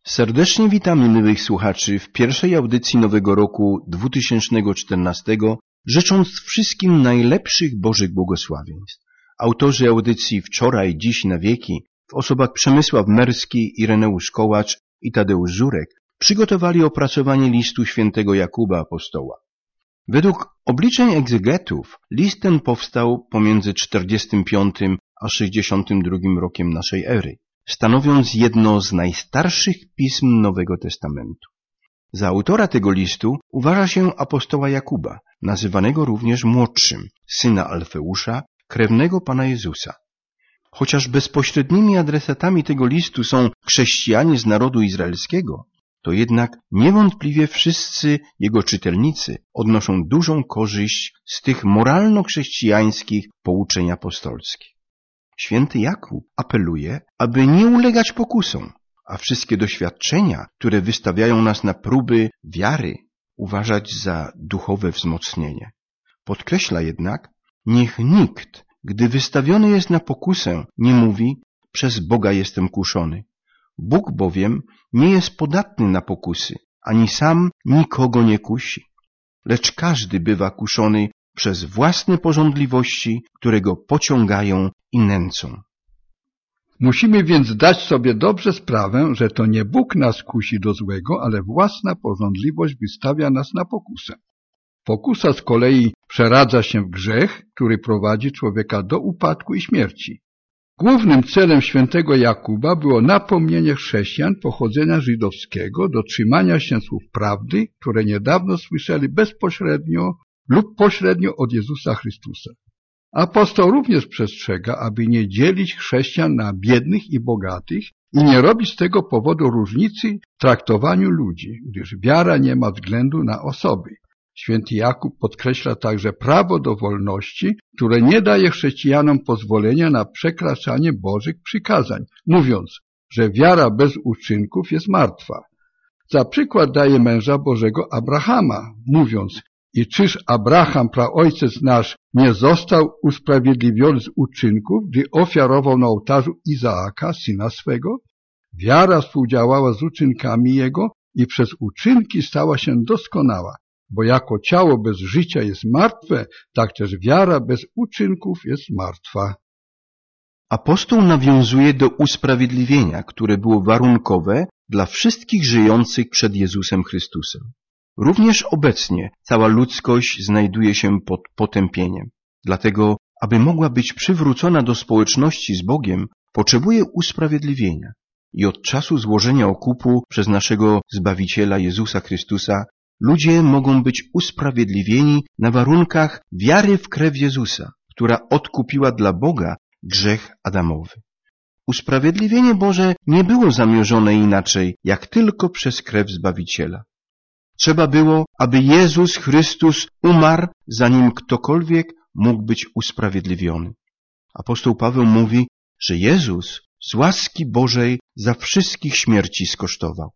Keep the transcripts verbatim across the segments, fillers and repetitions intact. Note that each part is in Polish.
Serdecznie witamy miłych słuchaczy w pierwszej audycji nowego roku dwa tysiące czternastego, życząc wszystkim najlepszych Bożych błogosławieństw. Autorzy audycji Wczoraj, Dziś, na wieki w osobach Przemysław Merski, Ireneusz Kołacz i Tadeusz Żurek przygotowali opracowanie listu świętego Jakuba Apostoła. Według obliczeń egzegetów list ten powstał pomiędzy czterdziestym piątym a sześćdziesiątym drugim rokiem naszej ery, stanowiąc jedno z najstarszych pism Nowego Testamentu. Za autora tego listu uważa się apostoła Jakuba, nazywanego również młodszym, syna Alfeusza, krewnego Pana Jezusa. Chociaż bezpośrednimi adresatami tego listu są chrześcijanie z narodu izraelskiego, to jednak niewątpliwie wszyscy jego czytelnicy odnoszą dużą korzyść z tych moralno-chrześcijańskich pouczeń apostolskich. Święty Jakub apeluje, aby nie ulegać pokusom, a wszystkie doświadczenia, które wystawiają nas na próby wiary, uważać za duchowe wzmocnienie. Podkreśla jednak, niech nikt, gdy wystawiony jest na pokusę, nie mówi, przez Boga jestem kuszony. Bóg bowiem nie jest podatny na pokusy, ani sam nikogo nie kusi, lecz każdy bywa kuszony przez własne pożądliwości, które go pociągają i nęcą. Musimy więc dać sobie dobrze sprawę, że to nie Bóg nas kusi do złego, ale własna pożądliwość wystawia nas na pokusę. Pokusa z kolei przeradza się w grzech, który prowadzi człowieka do upadku i śmierci. Głównym celem świętego Jakuba było napomnienie chrześcijan pochodzenia żydowskiego do trzymania się słów prawdy, które niedawno słyszeli bezpośrednio lub pośrednio od Jezusa Chrystusa. Apostoł również przestrzega, aby nie dzielić chrześcijan na biednych i bogatych i nie robić z tego powodu różnicy w traktowaniu ludzi, gdyż wiara nie ma względu na osoby. Święty Jakub podkreśla także prawo do wolności, które nie daje chrześcijanom pozwolenia na przekraczanie Bożych przykazań, mówiąc, że wiara bez uczynków jest martwa. Za przykład daje męża Bożego Abrahama, mówiąc, i czyż Abraham, praojciec nasz, nie został usprawiedliwiony z uczynków, gdy ofiarował na ołtarzu Izaaka, syna swego? Wiara współdziałała z uczynkami jego i przez uczynki stała się doskonała, bo jako ciało bez życia jest martwe, tak też wiara bez uczynków jest martwa. Apostoł nawiązuje do usprawiedliwienia, które było warunkowe dla wszystkich żyjących przed Jezusem Chrystusem. Również obecnie cała ludzkość znajduje się pod potępieniem. Dlatego, aby mogła być przywrócona do społeczności z Bogiem, potrzebuje usprawiedliwienia. I od czasu złożenia okupu przez naszego Zbawiciela Jezusa Chrystusa ludzie mogą być usprawiedliwieni na warunkach wiary w krew Jezusa, która odkupiła dla Boga grzech Adamowy. Usprawiedliwienie Boże nie było zamierzone inaczej, jak tylko przez krew Zbawiciela. Trzeba było, aby Jezus Chrystus umarł, zanim ktokolwiek mógł być usprawiedliwiony. Apostoł Paweł mówi, że Jezus z łaski Bożej za wszystkich śmierci skosztował.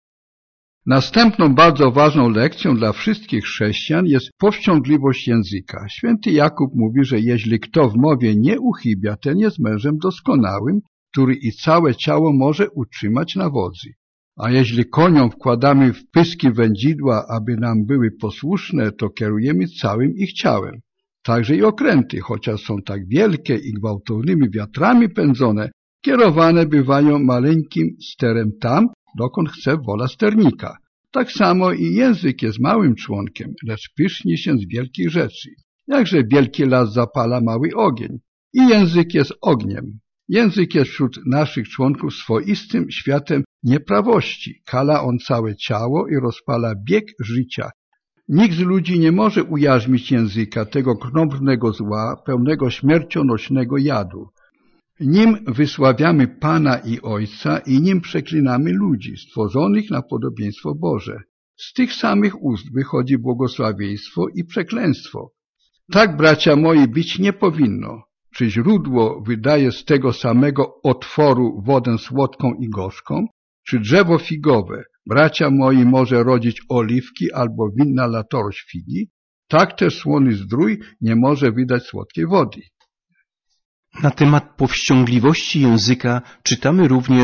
Następną bardzo ważną lekcją dla wszystkich chrześcijan jest powściągliwość języka. Święty Jakub mówi, że jeśli kto w mowie nie uchybia, ten jest mężem doskonałym, który i całe ciało może utrzymać na wodzy. A jeśli koniom wkładamy w pyski wędzidła, aby nam były posłuszne, to kierujemy całym ich ciałem. Także i okręty, chociaż są tak wielkie i gwałtownymi wiatrami pędzone, kierowane bywają maleńkim sterem tam, dokąd chce wola sternika. Tak samo i język jest małym członkiem, lecz pyszni się z wielkich rzeczy. Jakże wielki las zapala mały ogień. I język jest ogniem. Język jest wśród naszych członków swoistym światem nieprawości. Kala on całe ciało i rozpala bieg życia. Nikt z ludzi nie może ujarzmić języka, tego krnąbrnego zła, pełnego śmiercionośnego jadu. Nim wysławiamy Pana i Ojca i nim przeklinamy ludzi, stworzonych na podobieństwo Boże. Z tych samych ust wychodzi błogosławieństwo i przekleństwo. Tak, bracia moi, być nie powinno. Czy źródło wydaje z tego samego otworu wodę słodką i gorzką? Czy drzewo figowe, bracia moi, może rodzić oliwki albo winna latorość figi? Tak też słony zdrój nie może wydać słodkiej wody. Na temat powściągliwości języka czytamy również w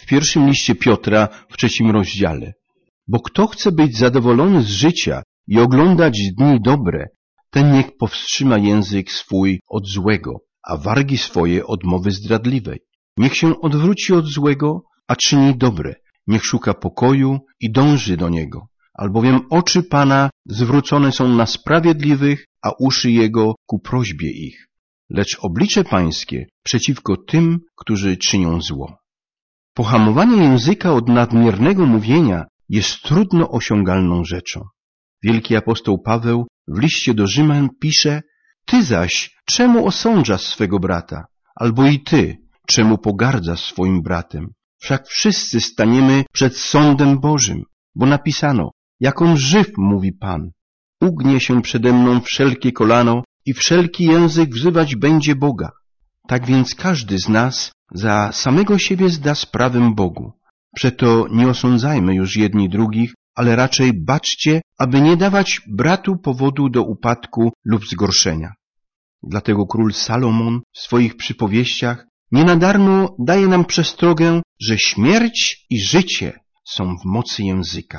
w pierwszym liście Piotra w trzecim rozdziale. Bo kto chce być zadowolony z życia i oglądać dni dobre, ten niech powstrzyma język swój od złego, a wargi swoje od mowy zdradliwej. Niech się odwróci od złego, a czyni dobre. Niech szuka pokoju i dąży do niego. Albowiem oczy Pana zwrócone są na sprawiedliwych, a uszy Jego ku prośbie ich. Lecz oblicze Pańskie przeciwko tym, którzy czynią zło. Pohamowanie języka od nadmiernego mówienia jest trudno osiągalną rzeczą. Wielki apostoł Paweł w liście do Rzymian pisze: Ty zaś czemu osądzasz swego brata? Albo i ty, czemu pogardzasz swoim bratem? Wszak wszyscy staniemy przed sądem Bożym, bo napisano: Jakom żyw, mówi Pan, ugnie się przede mną wszelkie kolano i wszelki język wzywać będzie Boga. Tak więc każdy z nas za samego siebie zda sprawę Bogu. Przeto nie osądzajmy już jedni drugich, ale raczej baczcie, aby nie dawać bratu powodu do upadku lub zgorszenia. Dlatego król Salomon w swoich przypowieściach nie na darmo daje nam przestrogę, że śmierć i życie są w mocy języka.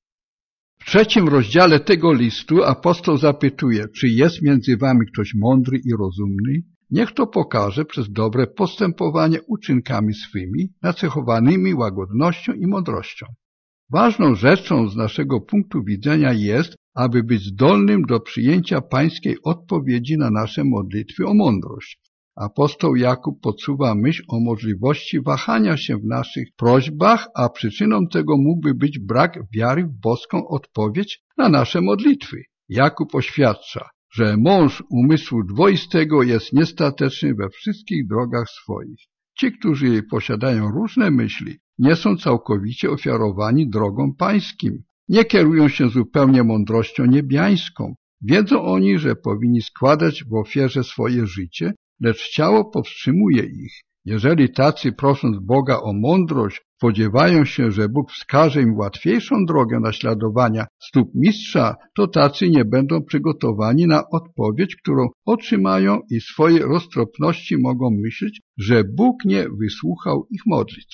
W trzecim rozdziale tego listu apostoł zapytuje, czy jest między wami ktoś mądry i rozumny? Niech to pokaże przez dobre postępowanie uczynkami swymi, nacechowanymi łagodnością i mądrością. Ważną rzeczą z naszego punktu widzenia jest, aby być zdolnym do przyjęcia pańskiej odpowiedzi na nasze modlitwy o mądrość. Apostoł Jakub podsuwa myśl o możliwości wahania się w naszych prośbach, a przyczyną tego mógłby być brak wiary w boską odpowiedź na nasze modlitwy. Jakub oświadcza, że mąż umysłu dwoistego jest niestateczny we wszystkich drogach swoich. Ci, którzy posiadają różne myśli, nie są całkowicie ofiarowani drogom pańskim. Nie kierują się zupełnie mądrością niebiańską. Wiedzą oni, że powinni składać w ofierze swoje życie, lecz ciało powstrzymuje ich. Jeżeli tacy, prosząc Boga o mądrość, spodziewają się, że Bóg wskaże im łatwiejszą drogę naśladowania stóp mistrza, to tacy nie będą przygotowani na odpowiedź, którą otrzymają i swojej roztropności mogą myśleć, że Bóg nie wysłuchał ich modlitw.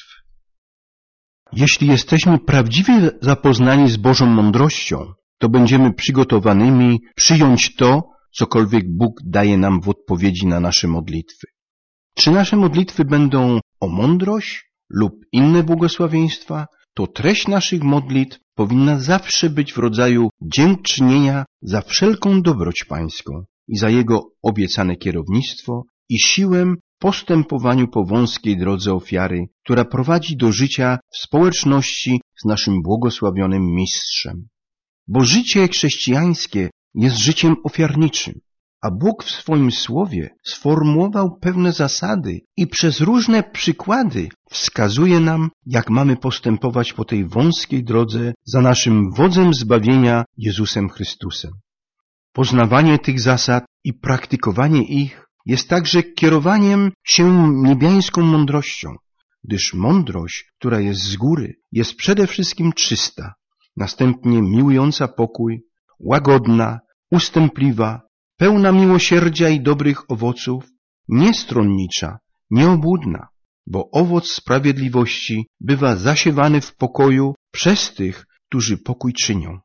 Jeśli jesteśmy prawdziwie zapoznani z Bożą mądrością, to będziemy przygotowanymi przyjąć to, cokolwiek Bóg daje nam w odpowiedzi na nasze modlitwy. Czy nasze modlitwy będą o mądrość lub inne błogosławieństwa, to treść naszych modlitw powinna zawsze być w rodzaju dziękczynienia za wszelką dobroć pańską i za Jego obiecane kierownictwo i siłę w postępowaniu po wąskiej drodze ofiary, która prowadzi do życia w społeczności z naszym błogosławionym mistrzem. Bo życie chrześcijańskie jest życiem ofiarniczym, a Bóg w swoim słowie sformułował pewne zasady i przez różne przykłady wskazuje nam, jak mamy postępować po tej wąskiej drodze za naszym wodzem zbawienia Jezusem Chrystusem. Poznawanie tych zasad i praktykowanie ich jest także kierowaniem się niebiańską mądrością, gdyż mądrość, która jest z góry, jest przede wszystkim czysta, następnie miłująca pokój, łagodna, ustępliwa, pełna miłosierdzia i dobrych owoców, niestronnicza, nieobłudna, bo owoc sprawiedliwości bywa zasiewany w pokoju przez tych, którzy pokój czynią.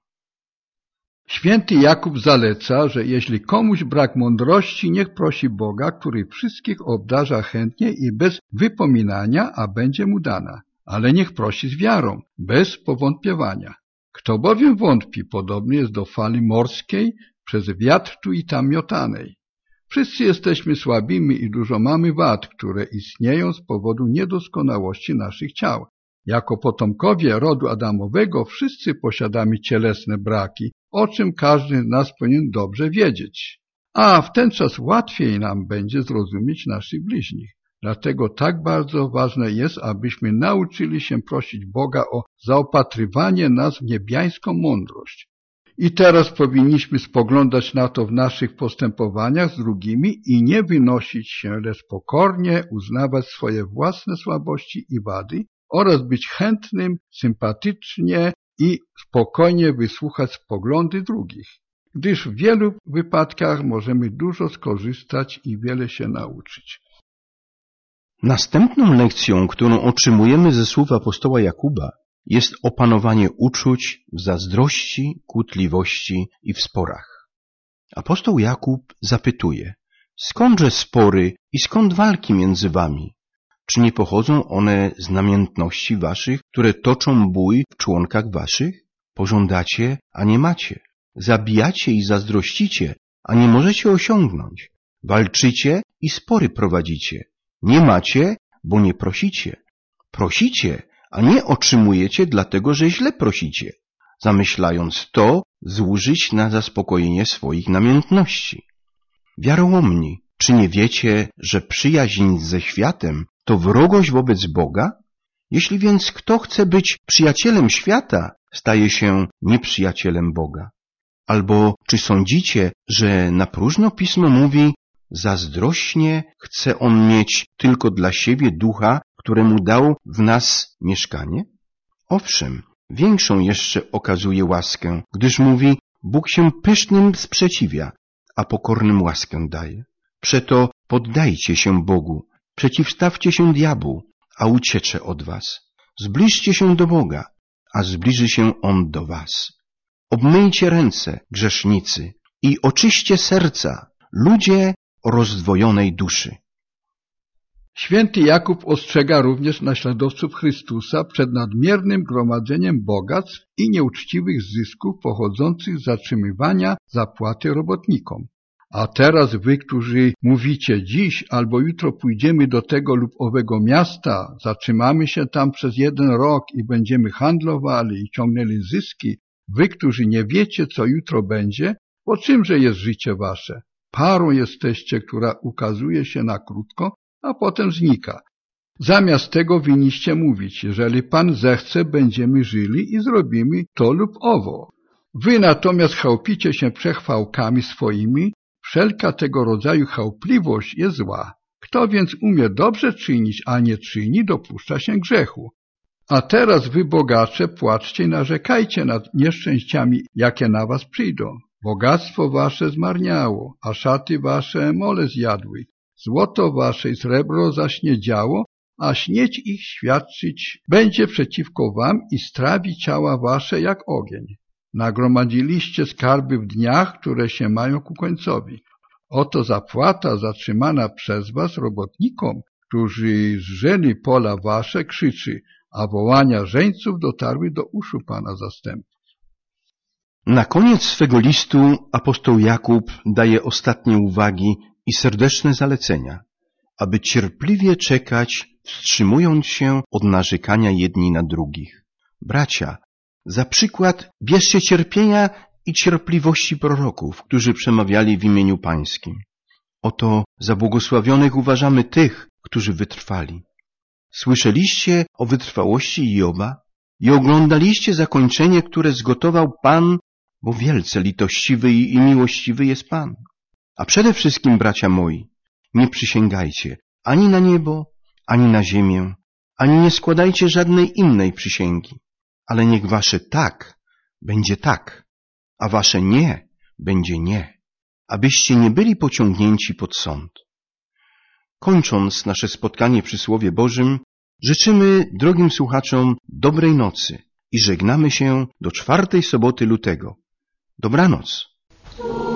Święty Jakub zaleca, że jeśli komuś brak mądrości, niech prosi Boga, który wszystkich obdarza chętnie i bez wypominania, a będzie mu dana, ale niech prosi z wiarą, bez powątpiewania. Kto bowiem wątpi, podobny jest do fali morskiej, przez wiatr tu i tam miotanej. Wszyscy jesteśmy słabimi i dużo mamy wad, które istnieją z powodu niedoskonałości naszych ciał. Jako potomkowie rodu Adamowego wszyscy posiadamy cielesne braki, o czym każdy z nas powinien dobrze wiedzieć. A w ten czas łatwiej nam będzie zrozumieć naszych bliźnich. Dlatego tak bardzo ważne jest, abyśmy nauczyli się prosić Boga o zaopatrywanie nas w niebiańską mądrość. I teraz powinniśmy spoglądać na to w naszych postępowaniach z drugimi i nie wynosić się, lecz pokornie uznawać swoje własne słabości i wady oraz być chętnym, sympatycznie i spokojnie wysłuchać poglądy drugich, gdyż w wielu wypadkach możemy dużo skorzystać i wiele się nauczyć. Następną lekcją, którą otrzymujemy ze słów apostoła Jakuba, jest opanowanie uczuć w zazdrości, kłótliwości i w sporach. Apostoł Jakub zapytuje, skądże spory i skąd walki między wami? Czy nie pochodzą one z namiętności waszych, które toczą bój w członkach waszych? Pożądacie, a nie macie. Zabijacie i zazdrościcie, a nie możecie osiągnąć. Walczycie i spory prowadzicie. Nie macie, bo nie prosicie. Prosicie, a nie otrzymujecie, dlatego że źle prosicie, zamyślając to zużyć na zaspokojenie swoich namiętności. Wiarołomni, czy nie wiecie, że przyjaźń ze światem to wrogość wobec Boga? Jeśli więc kto chce być przyjacielem świata, staje się nieprzyjacielem Boga. Albo czy sądzicie, że na próżno Pismo mówi, zazdrośnie chce on mieć tylko dla siebie ducha, któremu dał w nas mieszkanie? Owszem, większą jeszcze okazuje łaskę, gdyż mówi, Bóg się pysznym sprzeciwia, a pokornym łaskę daje. Przeto poddajcie się Bogu, przeciwstawcie się diabłu, a uciecze od was. Zbliżcie się do Boga, a zbliży się On do was. Obmyjcie ręce, grzesznicy, i oczyście serca, ludzie o rozdwojonej duszy. Święty Jakub ostrzega również naśladowców Chrystusa przed nadmiernym gromadzeniem bogactw i nieuczciwych zysków pochodzących z zatrzymywania zapłaty robotnikom. A teraz wy, którzy mówicie dziś albo jutro pójdziemy do tego lub owego miasta, zatrzymamy się tam przez jeden rok i będziemy handlowali i ciągnęli zyski, wy, którzy nie wiecie, co jutro będzie, po czymże jest życie wasze? Parą jesteście, która ukazuje się na krótko, a potem znika. Zamiast tego winniście mówić, jeżeli Pan zechce, będziemy żyli i zrobimy to lub owo. Wy natomiast chełpicie się przechwałkami swoimi, wszelka tego rodzaju chełpliwość jest zła. Kto więc umie dobrze czynić, a nie czyni, dopuszcza się grzechu. A teraz wy, bogacze, płaczcie i narzekajcie nad nieszczęściami, jakie na was przyjdą. Bogactwo wasze zmarniało, a szaty wasze mole zjadły. Złoto wasze i srebro zaśniedziało, a śnieć ich świadczyć będzie przeciwko wam i strawi ciała wasze jak ogień. Nagromadziliście skarby w dniach, które się mają ku końcowi. Oto zapłata zatrzymana przez was robotnikom, którzy zrzeli pola wasze, krzyczy, a wołania żeńców dotarły do uszu Pana zastępów. Na koniec swego listu apostoł Jakub daje ostatnie uwagi i serdeczne zalecenia, aby cierpliwie czekać, wstrzymując się od narzekania jedni na drugich. Bracia, za przykład bierzcie cierpienia i cierpliwości proroków, którzy przemawiali w imieniu Pańskim. Oto za błogosławionych uważamy tych, którzy wytrwali. Słyszeliście o wytrwałości Joba i oglądaliście zakończenie, które zgotował Pan, bo wielce litościwy i miłościwy jest Pan. A przede wszystkim, bracia moi, nie przysięgajcie ani na niebo, ani na ziemię, ani nie składajcie żadnej innej przysięgi, ale niech wasze tak będzie tak, a wasze nie będzie nie, abyście nie byli pociągnięci pod sąd. Kończąc nasze spotkanie przy Słowie Bożym, życzymy drogim słuchaczom dobrej nocy i żegnamy się do czwartej soboty lutego. Dobranoc.